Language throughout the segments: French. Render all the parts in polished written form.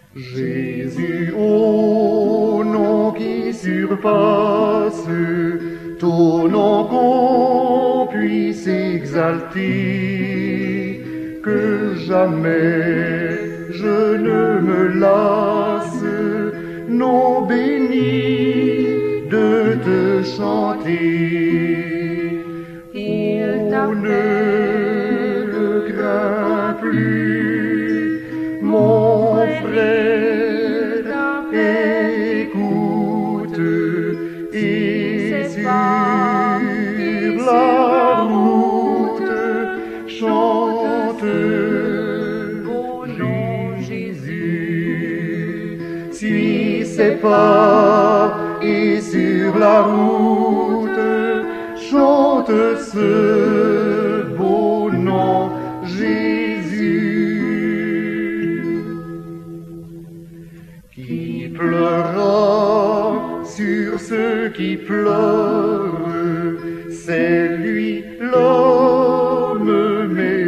Jésus, ô nom qui surpasse ton nom qu'on puisse exalter, que jamais je ne me lasse, nom béni de te chanter. On ne le craint plus, mon frère, écoute, et sur la route chante au nom Jésus. Suis ses pas et sur la route chante ce beau nom Jésus. Qui pleura sur ceux qui pleurent, c'est lui l'homme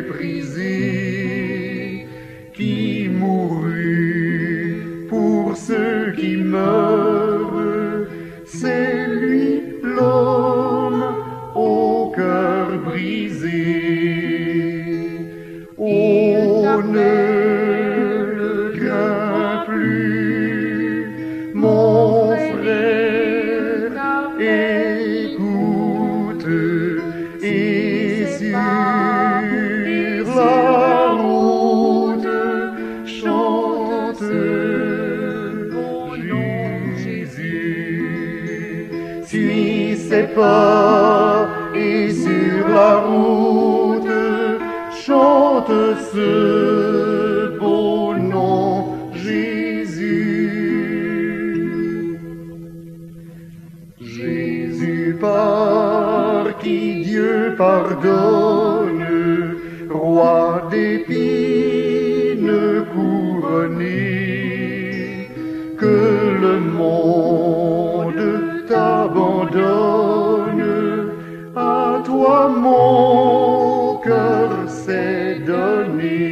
méprisé, qui mourut pour ceux qui meurent, c'est lui l'homme au cœur brisé. On ne le craint plus, mon frère, écoute, et sur la route chante au nom Jésus. Suis ses pas et sur la route chante ce beau nom Jésus. Jésus par qui Dieu pardonne, roi d'épines couronné, que le monde t'abandonne, à toi mon cœur s'est donné.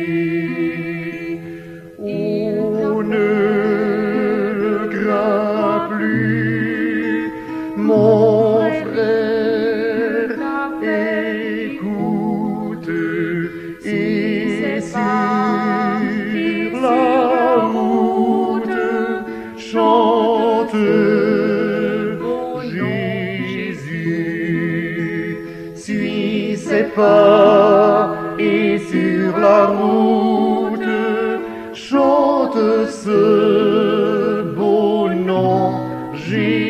On ne le craint plus, mon frère, écoute, et sur la route chante Jésus. Suis ses pas et sur la route chante ce beau nom Jésus.